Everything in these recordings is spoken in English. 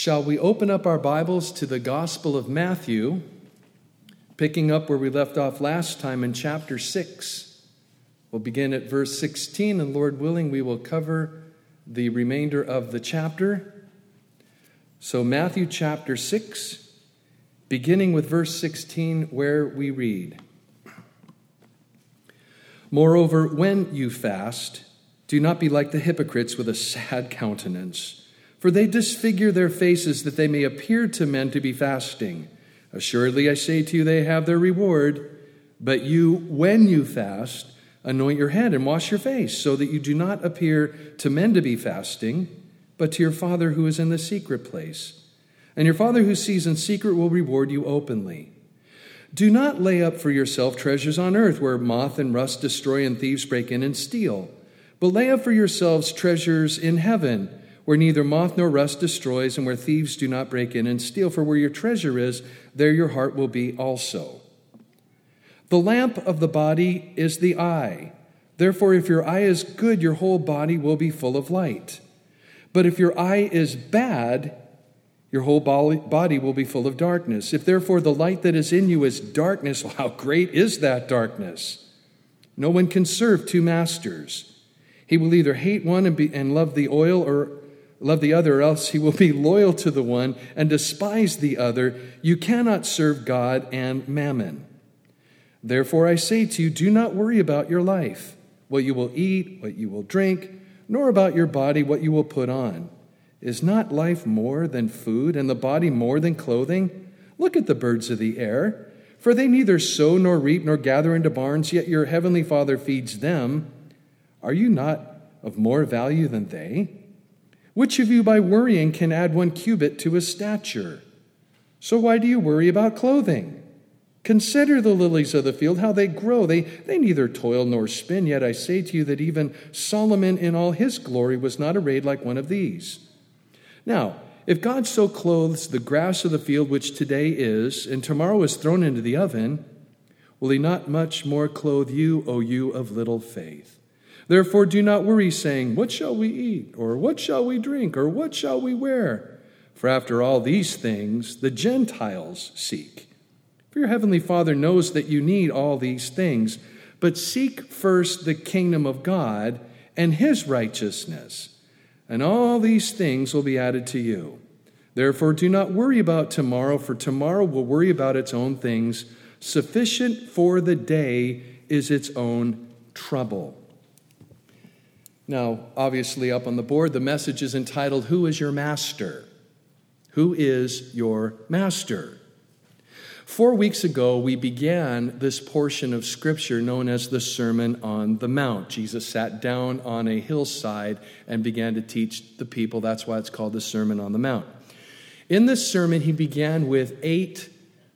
Shall we open up our Bibles to the Gospel of Matthew, picking up where we left off last time in chapter 6. We'll begin at verse 16, and Lord willing, we will cover the remainder of the chapter. So Matthew chapter 6, beginning with verse 16, where we read, "Moreover, when you fast, do not be like the hypocrites with a sad countenance, for they disfigure their faces that they may appear to men to be fasting. Assuredly, I say to you, they have their reward. But you, when you fast, anoint your head and wash your face, so that you do not appear to men to be fasting, but to your Father who is in the secret place. And your Father who sees in secret will reward you openly. Do not lay up for yourself treasures on earth, where moth and rust destroy and thieves break in and steal. But lay up for yourselves treasures in heaven, where neither moth nor rust destroys, and where thieves do not break in and steal. For where your treasure is, there your heart will be also. The lamp of the body is the eye. Therefore, if your eye is good, your whole body will be full of light. But if your eye is bad, your whole body will be full of darkness. If therefore the light that is in you is darkness, well, how great is that darkness? No one can serve two masters. He will either hate one and love the oil, or love the other, or else he will be loyal to the one and despise the other. You cannot serve God and mammon. Therefore I say to you, do not worry about your life, what you will eat, what you will drink, nor about your body, what you will put on. Is not life more than food, and the body more than clothing? Look at the birds of the air, for they neither sow nor reap nor gather into barns, yet your heavenly Father feeds them. Are you not of more value than they? Which of you by worrying can add 1 cubit to his stature? So why do you worry about clothing? Consider the lilies of the field, how they grow. They neither toil nor spin, yet I say to you that even Solomon in all his glory was not arrayed like one of these. Now, if God so clothes the grass of the field, which today is, and tomorrow is thrown into the oven, will he not much more clothe you, O you of little faith? Therefore do not worry, saying, what shall we eat? Or what shall we drink? Or what shall we wear? For after all these things the Gentiles seek. For your heavenly Father knows that you need all these things. But seek first the kingdom of God and his righteousness, and all these things will be added to you. Therefore do not worry about tomorrow, for tomorrow will worry about its own things. Sufficient for the day is its own trouble." Now, obviously up on the board, the message is entitled, Who is Your Master? Who is your master? 4 weeks ago, we began this portion of Scripture known as the Sermon on the Mount. Jesus sat down on a hillside and began to teach the people. That's why it's called the Sermon on the Mount. In this sermon, he began with 8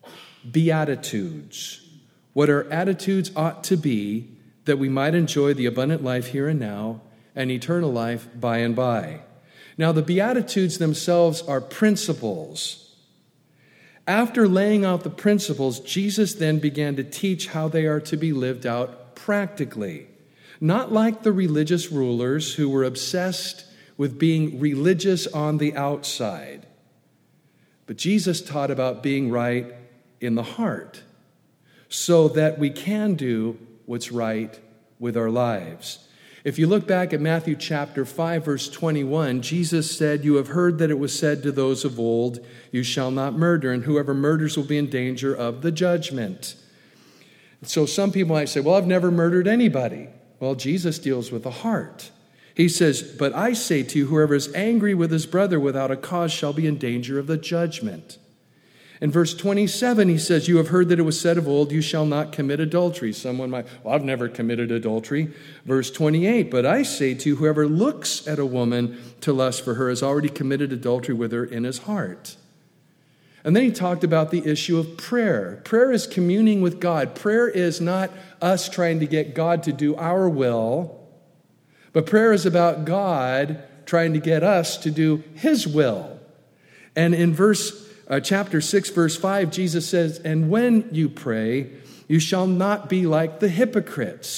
beatitudes. What our attitudes ought to be, that we might enjoy the abundant life here and now, and eternal life by and by. Now, the Beatitudes themselves are principles. After laying out the principles, Jesus then began to teach how they are to be lived out practically. Not like the religious rulers who were obsessed with being religious on the outside. But Jesus taught about being right in the heart, so that we can do what's right with our lives. If you look back at Matthew chapter 5, verse 21, Jesus said, "You have heard that it was said to those of old, 'You shall not murder, and whoever murders will be in danger of the judgment.'" So some people might say, well, I've never murdered anybody. Well, Jesus deals with the heart. He says, "But I say to you, whoever is angry with his brother without a cause shall be in danger of the judgment." In verse 27, he says, "You have heard that it was said of old, 'You shall not commit adultery.'" Someone might, well, I've never committed adultery. Verse 28, "But I say to you, whoever looks at a woman to lust for her has already committed adultery with her in his heart." And then he talked about the issue of prayer. Prayer is communing with God. Prayer is not us trying to get God to do our will, but prayer is about God trying to get us to do his will. And in chapter 6, verse 5, Jesus says, "And when you pray, you shall not be like the hypocrites,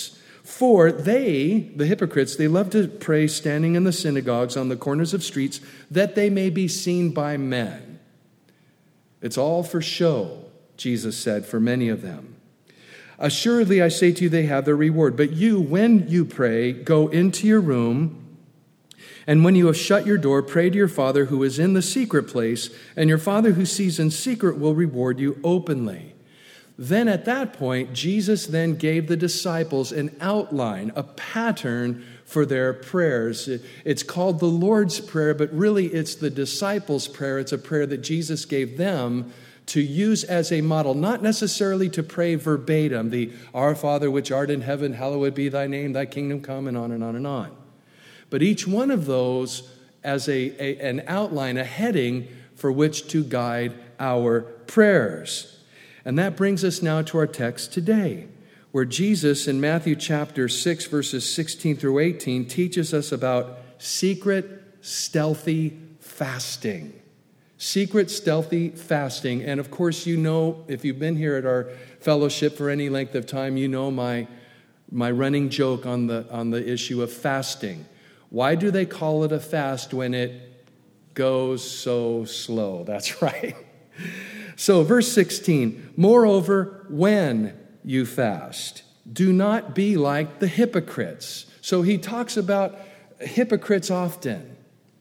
For they, the hypocrites, they love to pray standing in the synagogues on the corners of streets that they may be seen by men. It's all for show, Jesus said, for many of them. Assuredly, I say to you, they have their reward. But you, when you pray, go into your room, and when you have shut your door, pray to your Father who is in the secret place, and your Father who sees in secret will reward you openly. Then at that point, Jesus then gave the disciples an outline, a pattern for their prayers. It's called the Lord's Prayer, but really it's the disciples' prayer. It's a prayer that Jesus gave them to use as a model, not necessarily to pray verbatim, the Our Father which art in heaven, hallowed be thy name, thy kingdom come, and on and on and on. But each one of those as an outline, a heading for which to guide our prayers. And that brings us now to our text today, where Jesus in Matthew chapter 6, verses 16 through 18, teaches us about secret, stealthy fasting. Secret, stealthy fasting. And of course, you know, if you've been here at our fellowship for any length of time, you know my running joke on the issue of fasting. Why do they call it a fast when it goes so slow? That's right. So verse 16, moreover, when you fast, do not be like the hypocrites. So he talks about hypocrites often.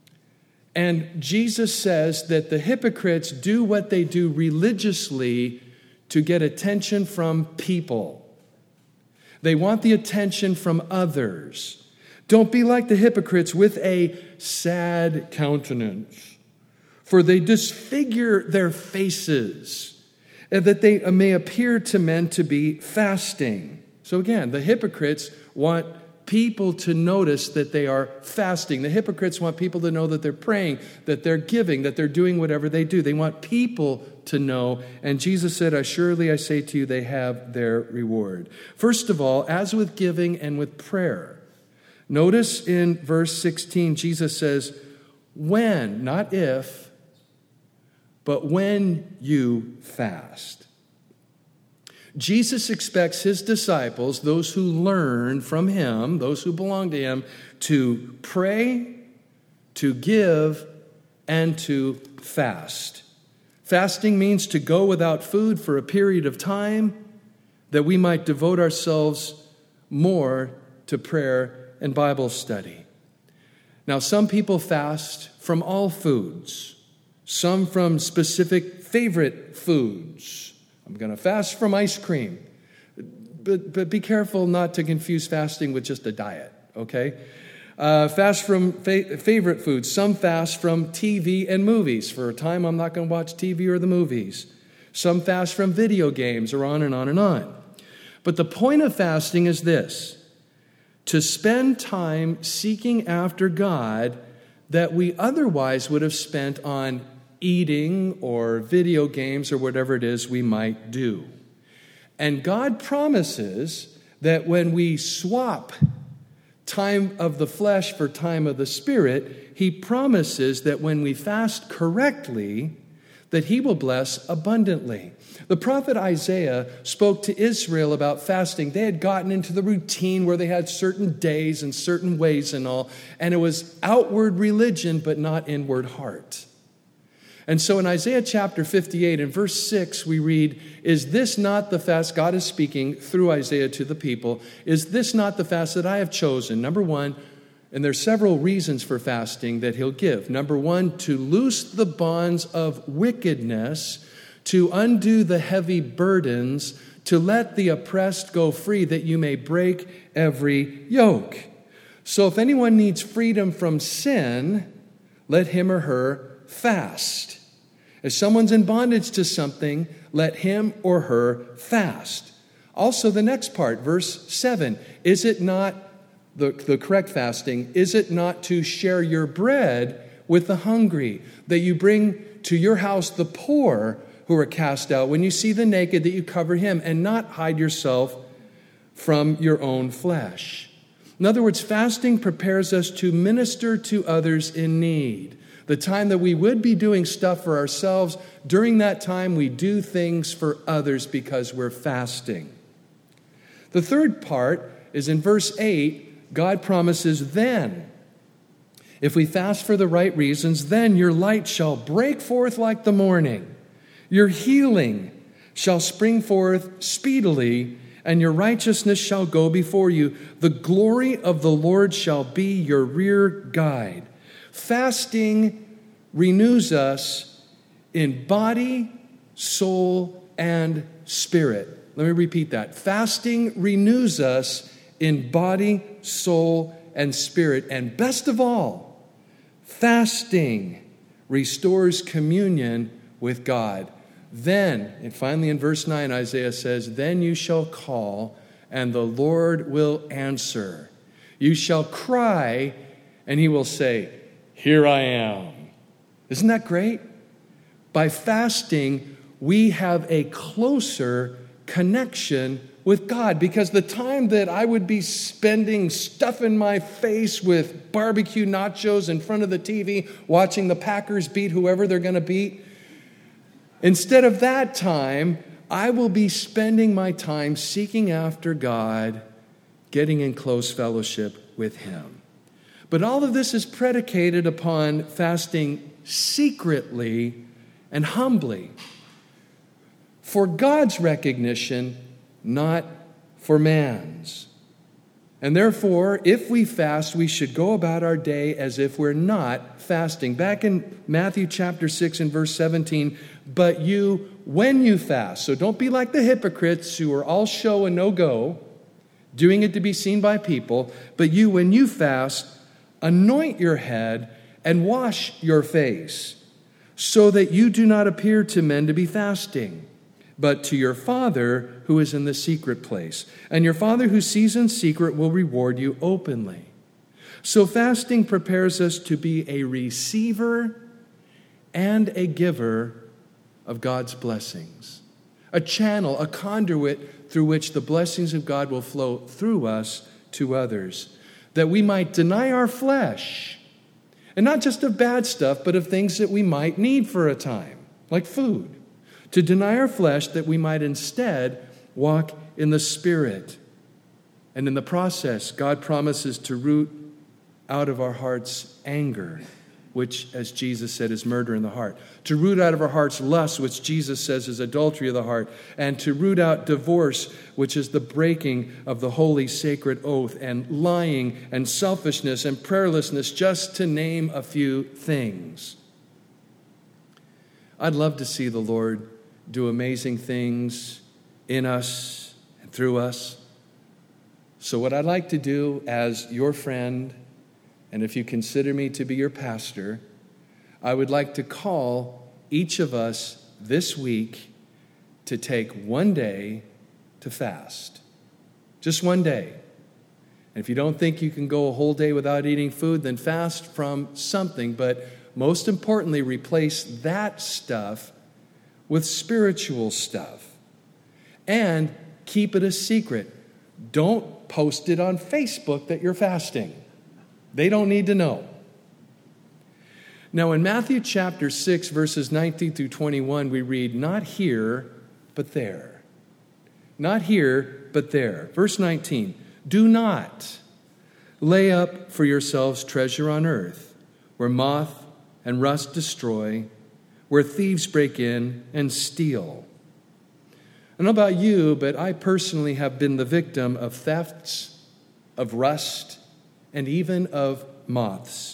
And Jesus says that the hypocrites do what they do religiously to get attention from people. They want the attention from others. Don't be like the hypocrites with a sad countenance, for they disfigure their faces, and that they may appear to men to be fasting. So again, the hypocrites want people to notice that they are fasting. The hypocrites want people to know that they're praying, that they're giving, that they're doing whatever they do. They want people to know. And Jesus said, assuredly I say to you, they have their reward. First of all, as with giving and with prayer, notice in verse 16, Jesus says, when, not if, but when you fast. Jesus expects his disciples, those who learn from him, those who belong to him, to pray, to give, and to fast. Fasting means to go without food for a period of time that we might devote ourselves more to prayer and Bible study. Now, some people fast from all foods, some from specific favorite foods. I'm going to fast from ice cream. But be careful not to confuse fasting with just a diet, okay? Fast from favorite foods. Some fast from TV and movies. For a time, I'm not going to watch TV or the movies. Some fast from video games, or on and on and on. But the point of fasting is this: to spend time seeking after God that we otherwise would have spent on eating or video games or whatever it is we might do. And God promises that when we swap time of the flesh for time of the Spirit, he promises that when we fast correctly, that he will bless abundantly. The prophet Isaiah spoke to Israel about fasting. They had gotten into the routine where they had certain days and certain ways and all, and it was outward religion but not inward heart. And so in Isaiah chapter 58, in verse 6, we read, is this not the fast? God is speaking through Isaiah to the people. Is this not the fast that I have chosen? Number one, and there's several reasons for fasting that he'll give. Number one, to loose the bonds of wickedness, to undo the heavy burdens, to let the oppressed go free, that you may break every yoke. So if anyone needs freedom from sin, let him or her fast. If someone's in bondage to something, let him or her fast. Also, the next part, verse 7, is it not, the correct fasting, is it not to share your bread with the hungry, that you bring to your house the poor who are cast out, when you see the naked, that you cover him, and not hide yourself from your own flesh? In other words, fasting prepares us to minister to others in need. The time that we would be doing stuff for ourselves, during that time we do things for others because we're fasting. The third part is in verse 8, God promises then, if we fast for the right reasons, then your light shall break forth like the morning. Your healing shall spring forth speedily, and your righteousness shall go before you. The glory of the Lord shall be your rear guide. Fasting renews us in body, soul, and spirit. Let me repeat that. Fasting renews us in body, soul, and spirit. And best of all, fasting restores communion with God. Then, and finally in verse 9, Isaiah says, then you shall call, and the Lord will answer. You shall cry, and he will say, here I am. Isn't that great? By fasting, we have a closer connection with God, because the time that I would be spending stuffing my face with barbecue nachos in front of the TV, watching the Packers beat whoever they're going to beat, instead of that time, I will be spending my time seeking after God, getting in close fellowship with Him. But all of this is predicated upon fasting secretly and humbly for God's recognition, not for man's. And therefore, if we fast, we should go about our day as if we're not fasting. Back in Matthew chapter 6 and verse 17, but you, when you fast, so don't be like the hypocrites who are all show and no go, doing it to be seen by people, but you, when you fast, anoint your head and wash your face, so that you do not appear to men to be fasting, but to your Father who is in the secret place. And your Father who sees in secret will reward you openly. So fasting prepares us to be a receiver and a giver of God's blessings. A channel, a conduit through which the blessings of God will flow through us to others. That we might deny our flesh. And not just of bad stuff, but of things that we might need for a time, like food. To deny our flesh that we might instead walk in the Spirit. And in the process, God promises to root out of our hearts anger, which, as Jesus said, is murder in the heart. To root out of our hearts lust, which Jesus says is adultery of the heart. And to root out divorce, which is the breaking of the holy sacred oath. And lying and selfishness and prayerlessness, just to name a few things. I'd love to see the Lord do amazing things in us and through us. So what I'd like to do as your friend, and if you consider me to be your pastor, I would like to call each of us this week to take one day to fast. Just one day. And if you don't think you can go a whole day without eating food, then fast from something. But most importantly, replace that stuff with spiritual stuff. And keep it a secret. Don't post it on Facebook that you're fasting. They don't need to know. Now in Matthew chapter 6, verses 19 through 21, we read, not here, but there. Not here, but there. Verse 19, do not lay up for yourselves treasure on earth, where moth and rust destroy, where thieves break in and steal. I don't know about you, but I personally have been the victim of thefts, of rust, and even of moths.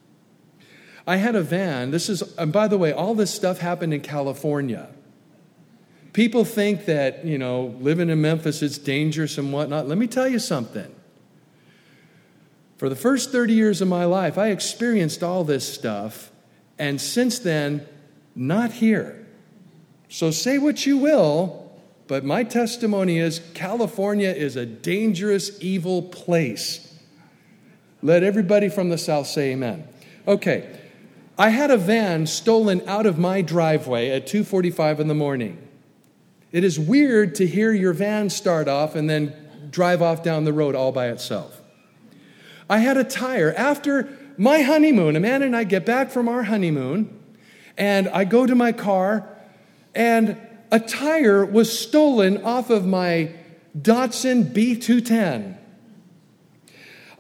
I had a van. And by the way, all this stuff happened in California. People think that, living in Memphis is dangerous and whatnot. Let me tell you something. For the first 30 years of my life, I experienced all this stuff. And since then, not here. So say what you will, but my testimony is California is a dangerous, evil place. Let everybody from the South say amen. Okay, I had a van stolen out of my driveway at 2:45 in the morning. It is weird to hear your van start off and then drive off down the road all by itself. I had a tire. After my honeymoon, Amanda and I get back from our honeymoon, and I go to my car, and a tire was stolen off of my Datsun B210.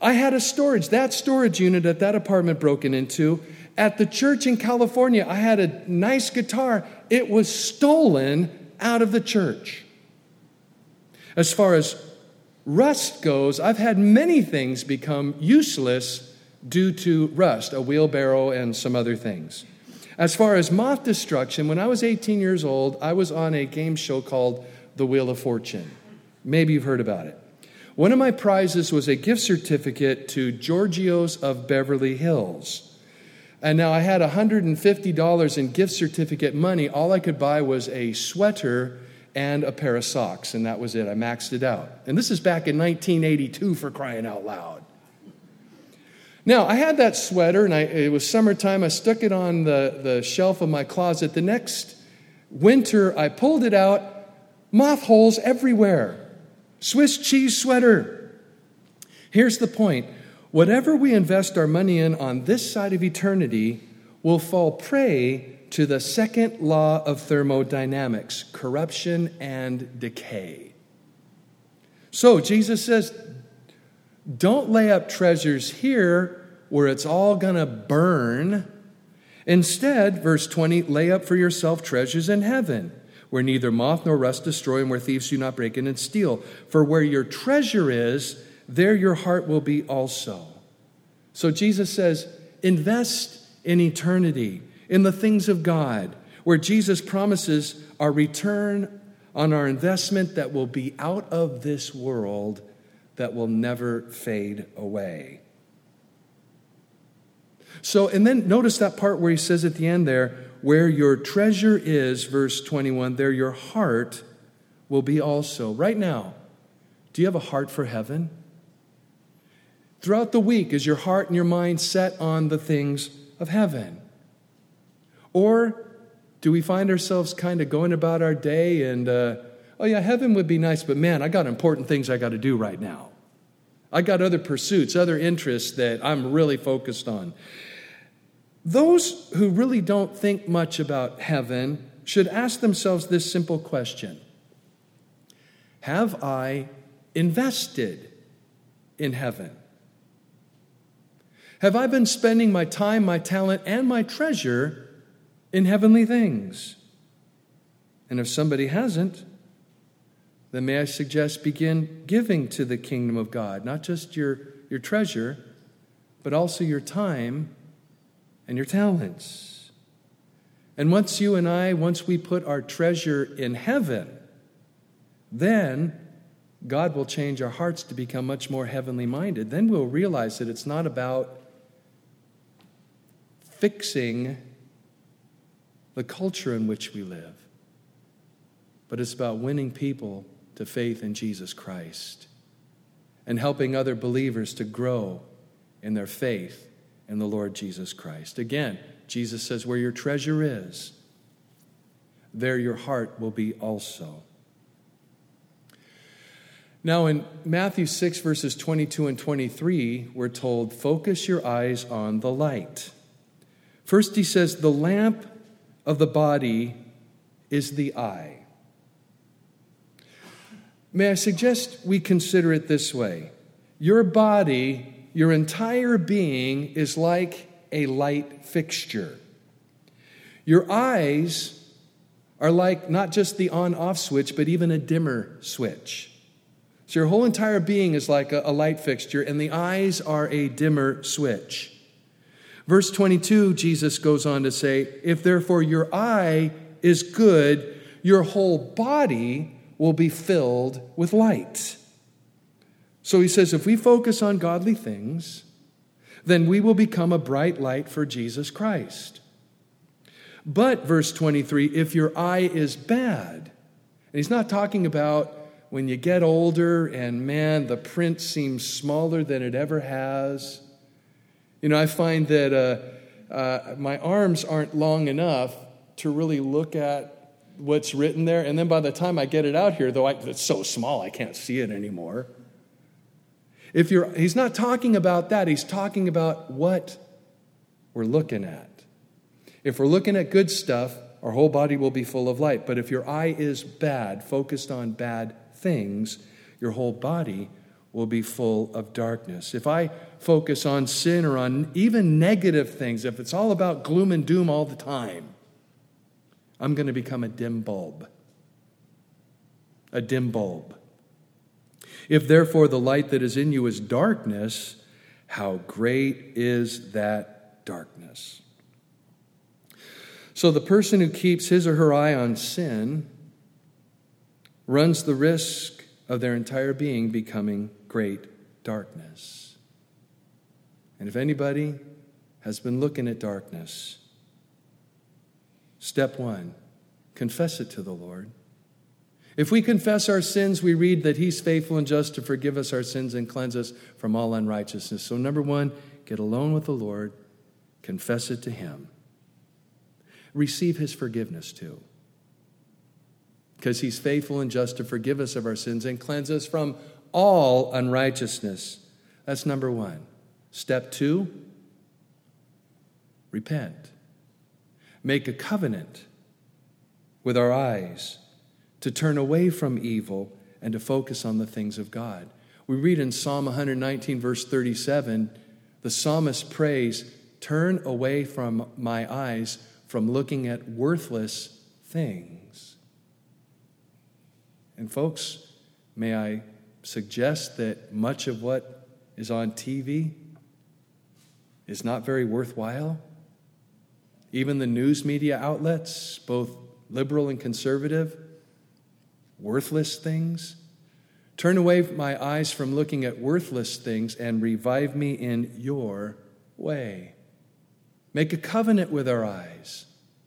I had that storage unit at that apartment broken into. At the church in California, I had a nice guitar. It was stolen out of the church. As far as rust goes, I've had many things become useless due to rust, a wheelbarrow and some other things. As far as moth destruction, when I was 18 years old, I was on a game show called The Wheel of Fortune. Maybe you've heard about it. One of my prizes was a gift certificate to Giorgio's of Beverly Hills. And now I had $150 in gift certificate money. All I could buy was a sweater and a pair of socks, and that was it. I maxed it out. And this is back in 1982, for crying out loud. Now, I had that sweater, and it was summertime. I stuck it on the shelf of my closet. The next winter, I pulled it out, moth holes everywhere. Swiss cheese sweater. Here's the point. Whatever we invest our money in on this side of eternity will fall prey to the second law of thermodynamics, corruption and decay. So Jesus says, don't lay up treasures here where it's all going to burn. Instead, verse 20, lay up for yourself treasures in heaven, where neither moth nor rust destroy and where thieves do not break in and steal. For where your treasure is, there your heart will be also. So Jesus says, invest in eternity, in the things of God, where Jesus promises our return on our investment that will be out of this world, that will never fade away. So, and then notice that part where he says at the end there, where your treasure is, verse 21, there your heart will be also. Right now, do you have a heart for heaven? Throughout the week, is your heart and your mind set on the things of heaven? Or do we find ourselves kind of going about our day and, oh yeah, heaven would be nice, but man, I got important things I got to do right now. I got other pursuits, other interests that I'm really focused on. Those who really don't think much about heaven should ask themselves this simple question. Have I invested in heaven? Have I been spending my time, my talent, and my treasure in heavenly things? And if somebody hasn't, then may I suggest begin giving to the kingdom of God, not just your treasure, but also your time and your talents. And once we put our treasure in heaven, then God will change our hearts to become much more heavenly minded. Then we'll realize that it's not about fixing the culture in which we live, but it's about winning people to faith in Jesus Christ and helping other believers to grow in their faith in the Lord Jesus Christ. Again, Jesus says, where your treasure is, there your heart will be also. Now in Matthew 6, verses 22 and 23, we're told, focus your eyes on the light. First he says, the lamp of the body is the eye. May I suggest we consider it this way. Your body, your entire being is like a light fixture. Your eyes are like not just the on-off switch, but even a dimmer switch. So your whole entire being is like a light fixture, and the eyes are a dimmer switch. Verse 22, Jesus goes on to say, if therefore your eye is good, your whole body will be filled with light. So he says, if we focus on godly things, then we will become a bright light for Jesus Christ. But, verse 23, if your eye is bad, and he's not talking about when you get older and, man, the print seems smaller than it ever has. You know, I find that my arms aren't long enough to really look at what's written there. And then by the time I get it out here, though it's so small I can't see it anymore. He's not talking about that. He's talking about what we're looking at. If we're looking at good stuff, our whole body will be full of light. But if your eye is bad, focused on bad things, your whole body will be full of darkness. If I focus on sin or on even negative things, if it's all about gloom and doom all the time, I'm going to become a dim bulb. A dim bulb. If therefore the light that is in you is darkness, how great is that darkness? So the person who keeps his or her eye on sin runs the risk of their entire being becoming great darkness. And if anybody has been looking at darkness, step one, confess it to the Lord. If we confess our sins, we read that He's faithful and just to forgive us our sins and cleanse us from all unrighteousness. So number one, get alone with the Lord, confess it to Him. Receive His forgiveness too, because He's faithful and just to forgive us of our sins and cleanse us from all unrighteousness. That's number one. Step two, repent. Make a covenant with our eyes to turn away from evil and to focus on the things of God. We read in Psalm 119, verse 37, the psalmist prays, "Turn away from my eyes from looking at worthless things." And folks, may I suggest that much of what is on TV is not very worthwhile? Even the news media outlets, both liberal and conservative, worthless things. Turn away my eyes from looking at worthless things and revive me in your way. Make a covenant with our eyes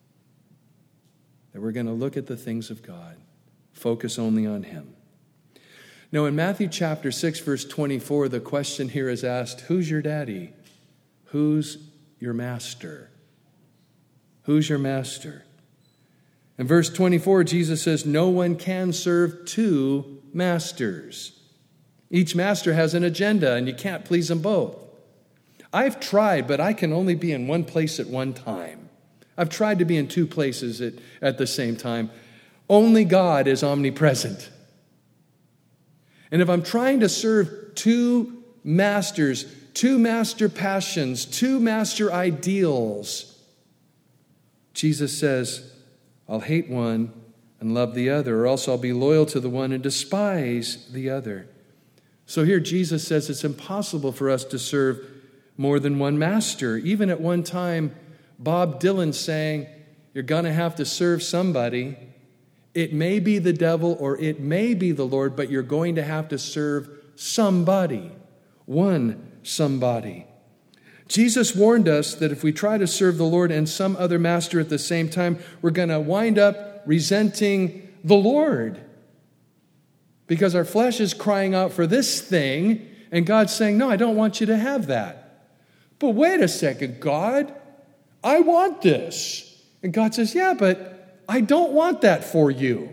that we're going to look at the things of God, focus only on Him. Now, in Matthew chapter 6, verse 24, the question here is asked, who's your daddy? Who's your master? Who's your master? In verse 24, Jesus says, no one can serve two masters. Each master has an agenda, and you can't please them both. I've tried, but I can only be in one place at one time. I've tried to be in two places at the same time. Only God is omnipresent. And if I'm trying to serve two masters, two master passions, two master ideals, Jesus says, I'll hate one and love the other, or else I'll be loyal to the one and despise the other. So here Jesus says it's impossible for us to serve more than one master. Even at one time, Bob Dylan sang, you're going to have to serve somebody. It may be the devil or it may be the Lord, but you're going to have to serve somebody. One somebody. Jesus warned us that if we try to serve the Lord and some other master at the same time, we're going to wind up resenting the Lord. Because our flesh is crying out for this thing, and God's saying, no, I don't want you to have that. But wait a second, God, I want this. And God says, yeah, but I don't want that for you.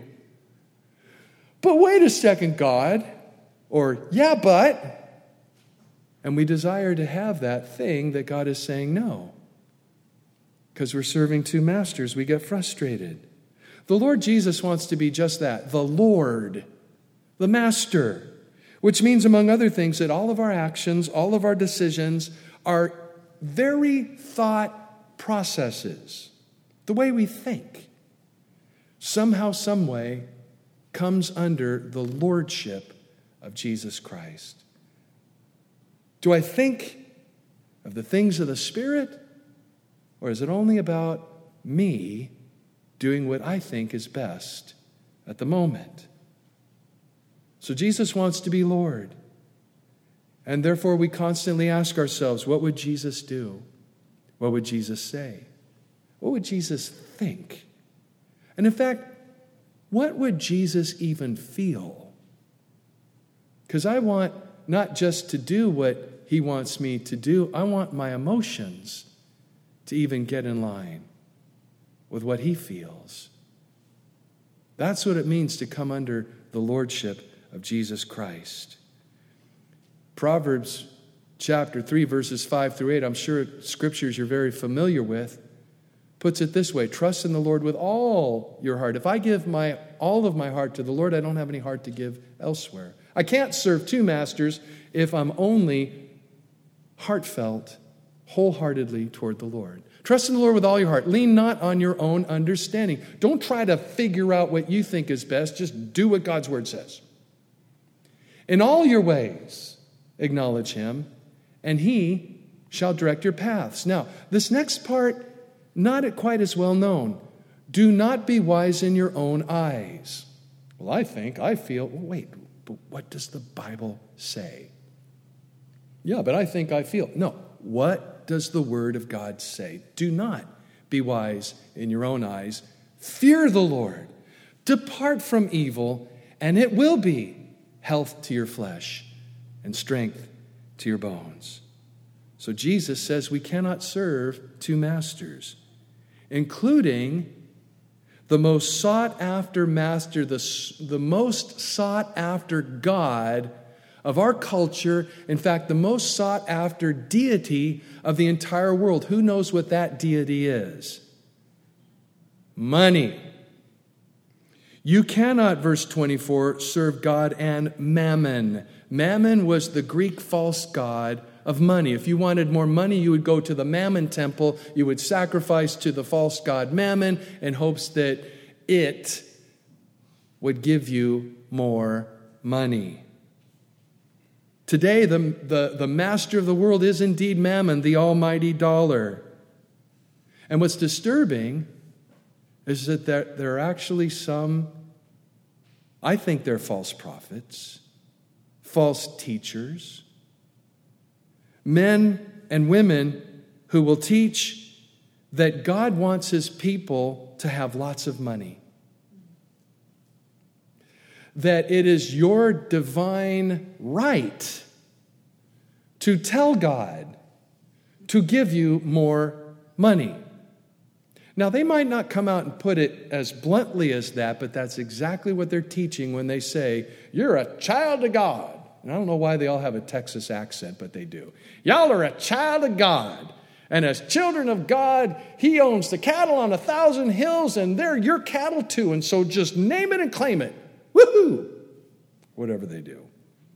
But wait a second, God, or yeah, but... And we desire to have that thing that God is saying no. Because we're serving two masters, we get frustrated. The Lord Jesus wants to be just that, the Lord, the Master, which means, among other things, that all of our actions, all of our decisions are very thought processes. The way we think, somehow, some way, comes under the lordship of Jesus Christ. Do I think of the things of the Spirit, or is it only about me doing what I think is best at the moment? So Jesus wants to be Lord. And therefore we constantly ask ourselves, what would Jesus do? What would Jesus say? What would Jesus think? And in fact, what would Jesus even feel? Because I want not just to do what He wants me to do, I want my emotions to even get in line with what He feels. That's what it means to come under the lordship of Jesus Christ. Proverbs chapter 3, verses 5 through 8, I'm sure scriptures you're very familiar with, puts it this way, trust in the Lord with all your heart. If I give all of my heart to the Lord, I don't have any heart to give elsewhere. I can't serve two masters if I'm only heartfelt, wholeheartedly toward the Lord. Trust in the Lord with all your heart. Lean not on your own understanding. Don't try to figure out what you think is best. Just do what God's word says. In all your ways, acknowledge him, and he shall direct your paths. Now, this next part, not quite as well known. Do not be wise in your own eyes. Well, I feel, wait, but what does the Bible say? Yeah, but I think, I feel. No, what does the word of God say? Do not be wise in your own eyes. Fear the Lord. Depart from evil, and it will be health to your flesh and strength to your bones. So Jesus says we cannot serve two masters, including the most sought after master, the most sought after God of our culture. In fact, the most sought after deity of the entire world. Who knows what that deity is? Money. You cannot, verse 24, serve God and mammon. Mammon was the Greek false god of money. If you wanted more money, you would go to the Mammon temple. You would sacrifice to the false god Mammon in hopes that it would give you more money. Today, the master of the world is indeed Mammon, the almighty dollar. And what's disturbing is that there are actually some, I think they're false prophets, false teachers, men and women who will teach that God wants his people to have lots of money. That it is your divine right to tell God to give you more money. Now, they might not come out and put it as bluntly as that, but that's exactly what they're teaching when they say, you're a child of God. And I don't know why they all have a Texas accent, but they do. Y'all are a child of God. And as children of God, he owns the cattle on 1,000 hills, and they're your cattle too. And so just name it and claim it. Woohoo! Whatever they do.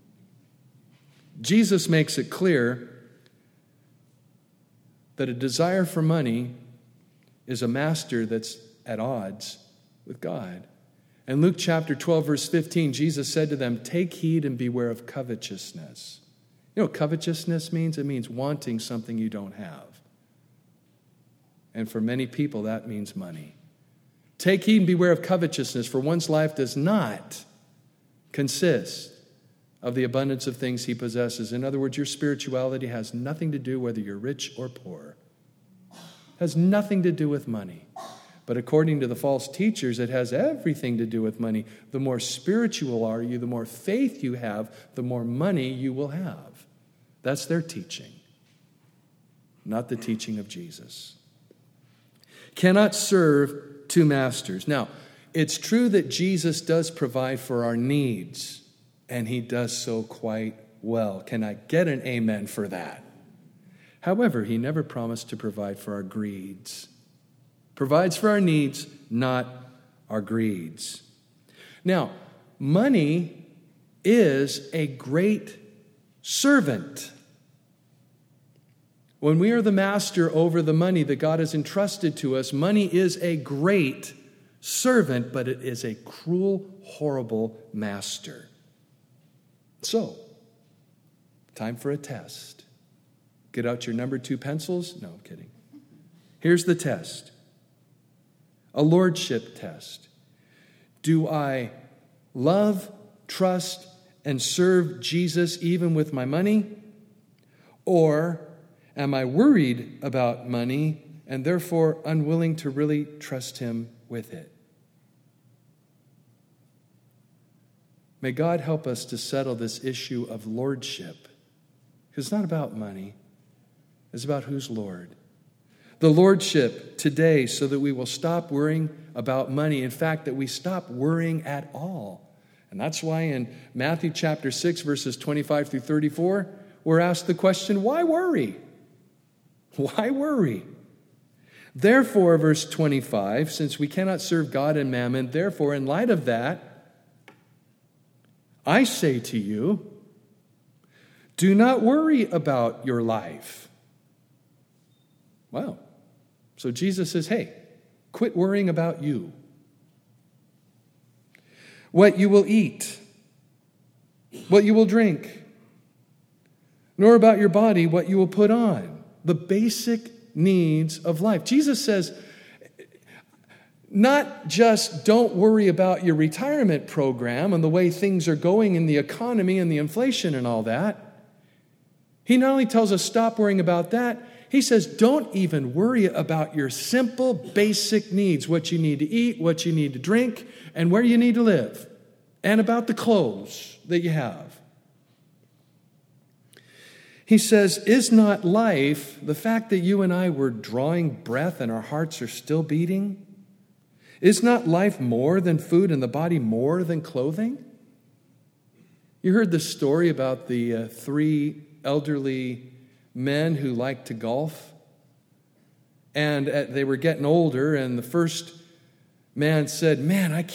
Jesus makes it clear that a desire for money is a master that's at odds with God. In Luke chapter 12, verse 15, Jesus said to them, take heed and beware of covetousness. You know what covetousness means? It means wanting something you don't have. And for many people, that means money. Take heed and beware of covetousness, for one's life does not consist of the abundance of things he possesses. In other words, your spirituality has nothing to do whether you're rich or poor. It has nothing to do with money. But according to the false teachers, it has everything to do with money. The more spiritual are you, the more faith you have, the more money you will have. That's their teaching, not the teaching of Jesus. Cannot serve two masters. Now, it's true that Jesus does provide for our needs, and he does so quite well. Can I get an amen for that? However, he never promised to provide for our greeds. Provides for our needs, not our greeds. Now, money is a great servant. When we are the master over the money that God has entrusted to us, money is a great servant, but it is a cruel, horrible master. So, time for a test. Get out your number 2 pencils. No, I'm kidding. Here's the test. A lordship test. Do I love, trust, and serve Jesus even with my money? Or am I worried about money and therefore unwilling to really trust him with it? May God help us to settle this issue of lordship. Because it's not about money. It's about who's Lord. The lordship today so that we will stop worrying about money. In fact, that we stop worrying at all. And that's why in Matthew chapter 6, verses 25 through 34, we're asked the question, why worry? Why worry? Therefore, verse 25, since we cannot serve God and mammon, therefore, in light of that, I say to you, do not worry about your life. Wow. So Jesus says, hey, quit worrying about you. What you will eat, what you will drink, nor about your body what you will put on. The basic needs of life. Jesus says, not just don't worry about your retirement program and the way things are going in the economy and the inflation and all that. He not only tells us stop worrying about that, he says don't even worry about your simple basic needs, what you need to eat, what you need to drink, and where you need to live, and about the clothes that you have. He says, is not life, the fact that you and I were drawing breath and our hearts are still beating, is not life more than food and the body more than clothing? You heard the story about the three elderly men who liked to golf. And they were getting older, and the first man said, man, I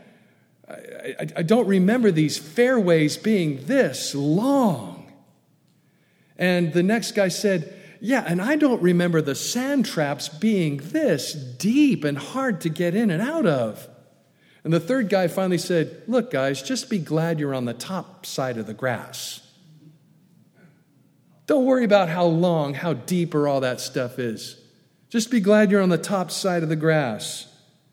don't remember these fairways being this long. And the next guy said, yeah, and I don't remember the sand traps being this deep and hard to get in and out of. And the third guy finally said, look, guys, just be glad you're on the top side of the grass. Don't worry about how long, how deep, or all that stuff is. Just be glad you're on the top side of the grass.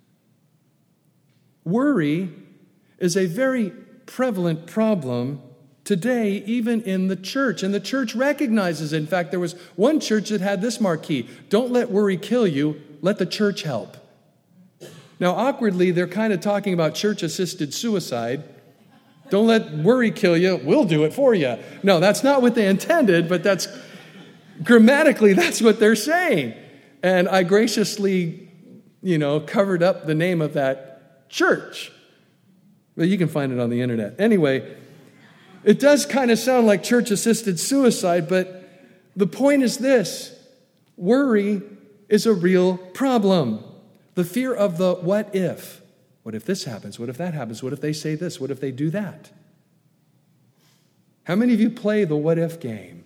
Worry is a very prevalent problem today, even in the church. And the church recognizes it. In fact, there was one church that had this marquee: don't let worry kill you, let the church help. Now, awkwardly, they're kind of talking about church-assisted suicide. Don't let worry kill you, we'll do it for you. No, that's not what they intended, but that's grammatically, that's what they're saying. And I graciously, covered up the name of that church. But you can find it on the internet. Anyway, it does kind of sound like church-assisted suicide, but the point is this: worry is a real problem. The fear of the what if. What if this happens? What if that happens? What if they say this? What if they do that? How many of you play the what if game?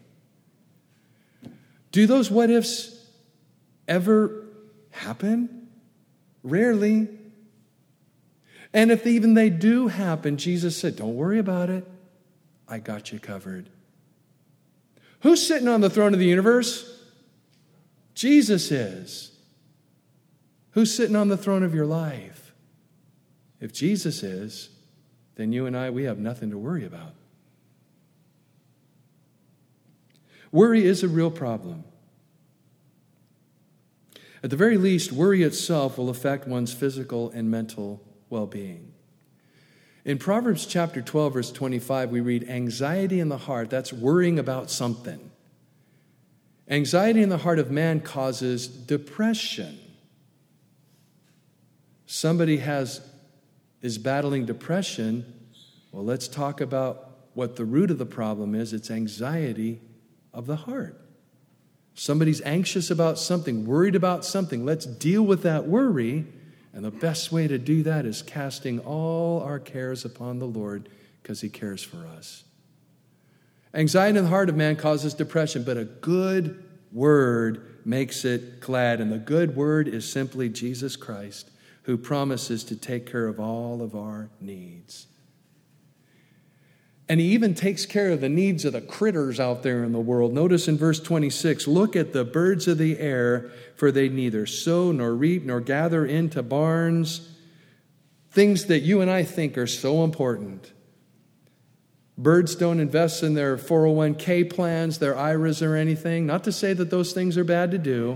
Do those what ifs ever happen? Rarely. And if even they do happen, Jesus said, don't worry about it. I got you covered. Who's sitting on the throne of the universe? Jesus is. Who's sitting on the throne of your life? If Jesus is, then you and I, we have nothing to worry about. Worry is a real problem. At the very least, worry itself will affect one's physical and mental well-being. In Proverbs chapter 12, verse 25, we read, anxiety in the heart, that's worrying about something. Anxiety in the heart of man causes depression. Somebody is battling depression. Well, let's talk about what the root of the problem is. It's anxiety of the heart. Somebody's anxious about something, worried about something. Let's deal with that worry. And the best way to do that is casting all our cares upon the Lord, because he cares for us. Anxiety in the heart of man causes depression, but a good word makes it glad. And the good word is simply Jesus Christ, who promises to take care of all of our needs. And he even takes care of the needs of the critters out there in the world. Notice in verse 26, look at the birds of the air, for they neither sow nor reap nor gather into barns. Things that you and I think are so important. Birds don't invest in their 401k plans, their IRAs or anything. Not to say that those things are bad to do.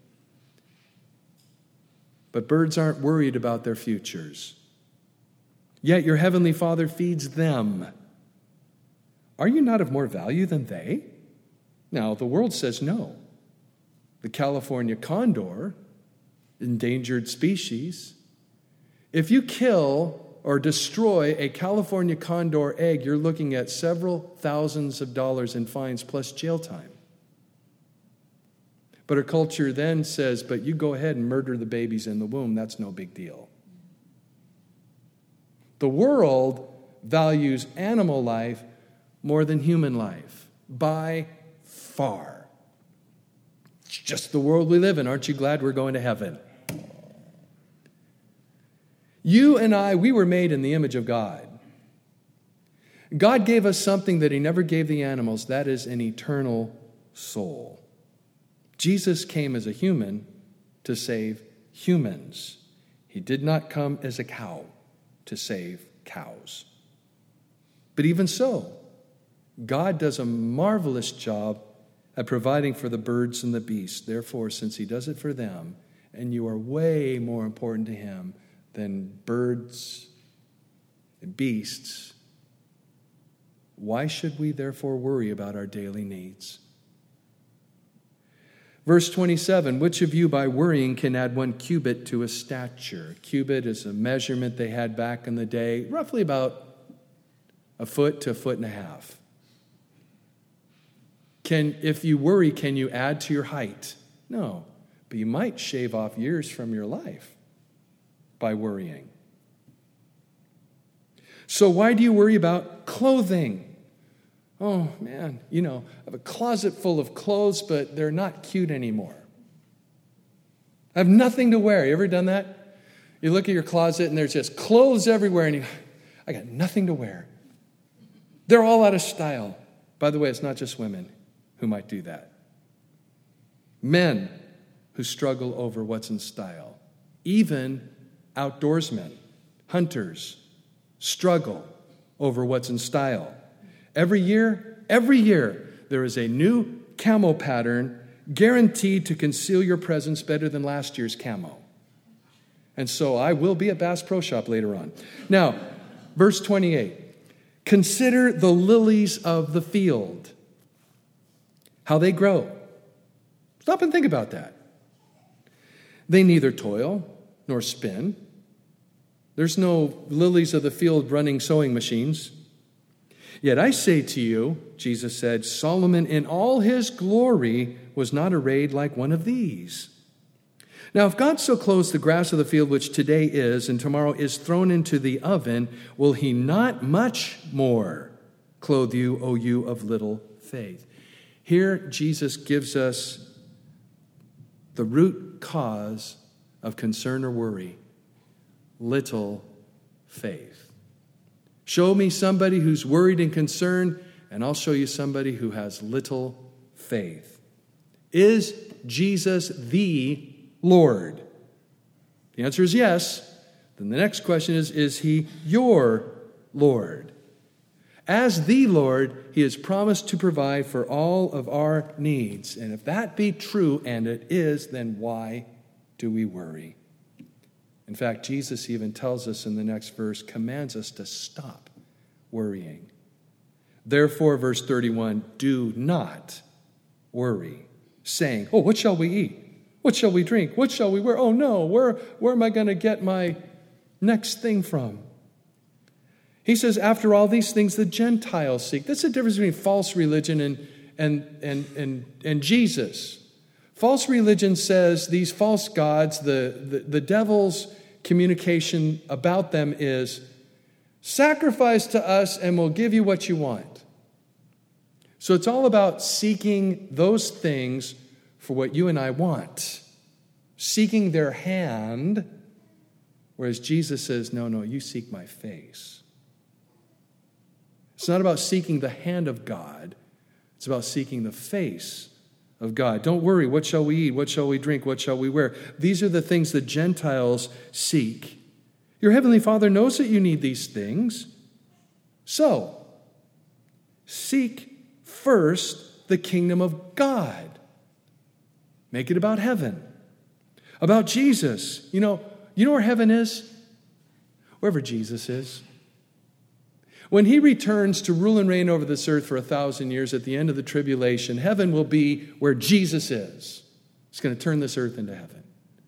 But birds aren't worried about their futures. Yet your heavenly Father feeds them. Are you not of more value than they? Now, the world says no. The California condor, endangered species, if you kill or destroy a California condor egg, you're looking at several thousands of dollars in fines plus jail time. But our culture then says, but you go ahead and murder the babies in the womb. That's no big deal. The world values animal life more than human life, by far. It's just the world we live in. Aren't you glad we're going to heaven? You and I, we were made in the image of God. God gave us something that he never gave the animals. That is an eternal soul. Jesus came as a human to save humans. He did not come as a cow to save cows. But even so, God does a marvelous job at providing for the birds and the beasts. Therefore, since he does it for them, and you are way more important to him than birds and beasts, why should we therefore worry about our daily needs? Verse 27, which of you by worrying can add 1 cubit to a stature? A cubit is a measurement they had back in the day, roughly about a foot to a foot and a half. If you worry, can you add to your height? No, but you might shave off years from your life by worrying. So why do you worry about clothing? Oh, man, I have a closet full of clothes, but they're not cute anymore. I have nothing to wear. You ever done that? You look at your closet and there's just clothes everywhere and I got nothing to wear. They're all out of style. By the way, it's not just women who might do that. Men who struggle over what's in style. Even outdoorsmen, hunters, struggle over what's in style. Every year, there is a new camo pattern guaranteed to conceal your presence better than last year's camo. And so I will be at Bass Pro Shop later on. Now, verse 28. Consider the lilies of the field, how they grow. Stop and think about that. They neither toil nor spin. There's no lilies of the field running sewing machines. Yet I say to you, Jesus said, Solomon in all his glory was not arrayed like one of these. Now, if God so clothes the grass of the field, which today is and tomorrow is thrown into the oven, will he not much more clothe you, O you of little faith? Here, Jesus gives us the root cause of concern or worry: little faith. Show me somebody who's worried and concerned, and I'll show you somebody who has little faith. Is Jesus the Lord? The answer is yes. Then the next question is he your Lord? As the Lord, he has promised to provide for all of our needs. And if that be true, and it is, then why do we worry? In fact, Jesus even tells us in the next verse, commands us to stop worrying. Therefore, verse 31, do not worry, saying, oh, what shall we eat? What shall we drink? What shall we wear? Oh, no, where am I going to get my next thing from? He says, after all these things, the Gentiles seek. That's the difference between false religion and Jesus. False religion says these false gods, the devil's communication about them is, sacrifice to us and we'll give you what you want. So it's all about seeking those things for what you and I want. Seeking their hand, whereas Jesus says, no, you seek my face. It's not about seeking the hand of God. It's about seeking the face of God. Don't worry, what shall we eat? What shall we drink? What shall we wear? These are the things the Gentiles seek. Your heavenly Father knows that you need these things. So, seek first the kingdom of God. Make it about heaven, about Jesus. You know where heaven is? Wherever Jesus is. When he returns to rule and reign over this earth for 1,000 years at the end of the tribulation, heaven will be where Jesus is. He's going to turn this earth into heaven.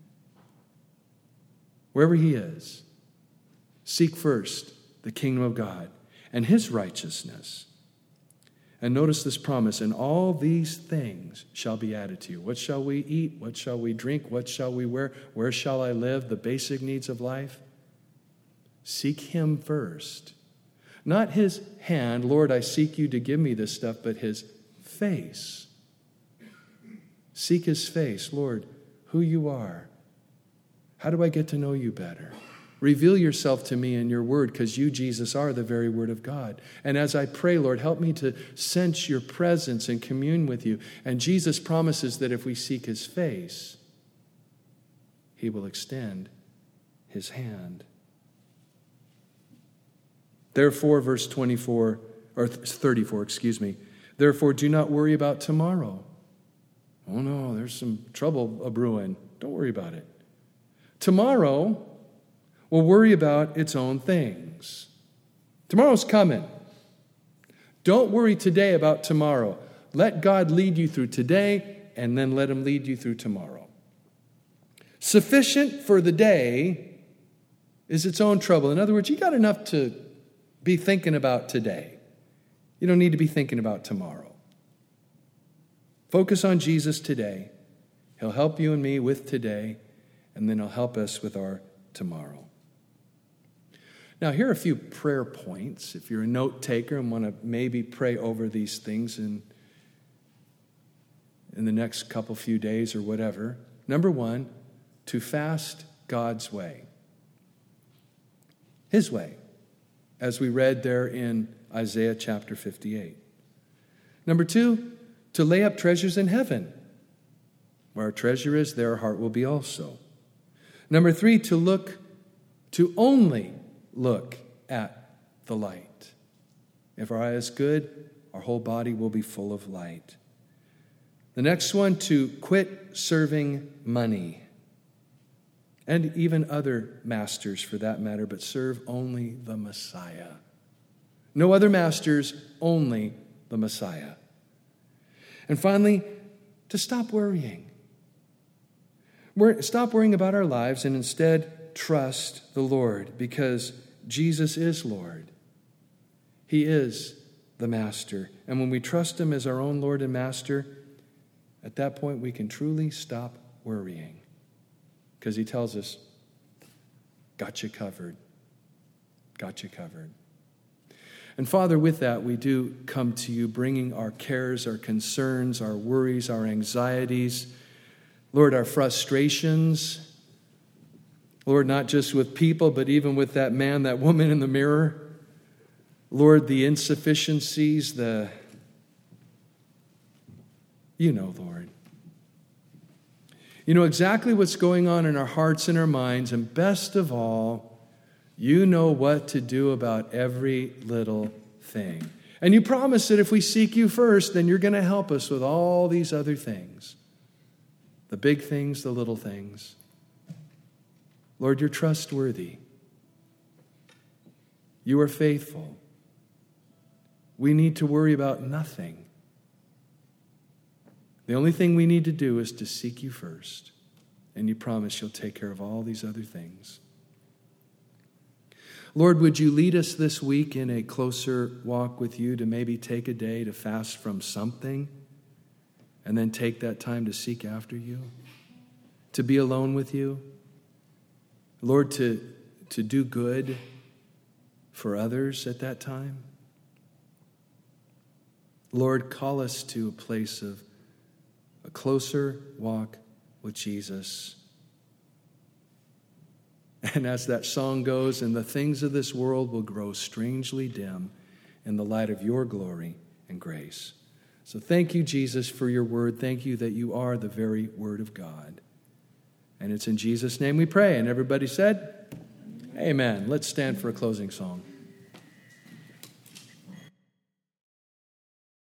Wherever he is, seek first the kingdom of God and his righteousness. And notice this promise, and all these things shall be added to you. What shall we eat? What shall we drink? What shall we wear? Where shall I live? The basic needs of life. Seek him first. Not his hand, Lord, I seek you to give me this stuff, but his face. Seek his face, Lord, who you are. How do I get to know you better? Reveal yourself to me in your word, because you, Jesus, are the very word of God. And as I pray, Lord, help me to sense your presence and commune with you. And Jesus promises that if we seek his face, he will extend his hand. Therefore, verse 34, or 34, therefore do not worry about tomorrow. Oh no, there's some trouble a-brewing. Don't worry about it. Tomorrow will worry about its own things. Tomorrow's coming. Don't worry today about tomorrow. Let God lead you through today, and then let him lead you through tomorrow. Sufficient for the day is its own trouble. In other words, you got enough to be thinking about today. You don't need to be thinking about tomorrow. Focus on Jesus today. He'll help you and me with today, and then he'll help us with our tomorrow. Now, here are a few prayer points. If you're a note taker and want to maybe pray over these things in the next few days or whatever. Number 1, to fast God's way. His way, as we read there in Isaiah chapter 58. Number 2, to lay up treasures in heaven. Where our treasure is, there our heart will be also. Number 3, to only look at the light. If our eye is good, our whole body will be full of light. The next one, to quit serving money. And even other masters for that matter, but serve only the Messiah. No other masters, only the Messiah. And finally, to stop worrying. Stop worrying about our lives and instead trust the Lord, because Jesus is Lord. He is the Master. And when we trust him as our own Lord and Master, at that point we can truly stop worrying. Because he tells us, got you covered. Got you covered. And Father, with that, we do come to you bringing our cares, our concerns, our worries, our anxieties, Lord, our frustrations. Lord, not just with people, but even with that man, that woman in the mirror. Lord, the insufficiencies, Lord. You know exactly what's going on in our hearts and our minds, and best of all, you know what to do about every little thing. And you promise that if we seek you first, then you're going to help us with all these other things. The big things, the little things. Lord, you're trustworthy. You are faithful. We need to worry about nothing. The only thing we need to do is to seek you first. And you promise you'll take care of all these other things. Lord, would you lead us this week in a closer walk with you to maybe take a day to fast from something and then take that time to seek after you, to be alone with you. Lord, to do good for others at that time. Lord, call us to a place of a closer walk with Jesus. And as that song goes, and the things of this world will grow strangely dim in the light of your glory and grace. So thank you, Jesus, for your word. Thank you that you are the very word of God. And it's in Jesus' name we pray. And everybody said, Amen. Let's stand for a closing song.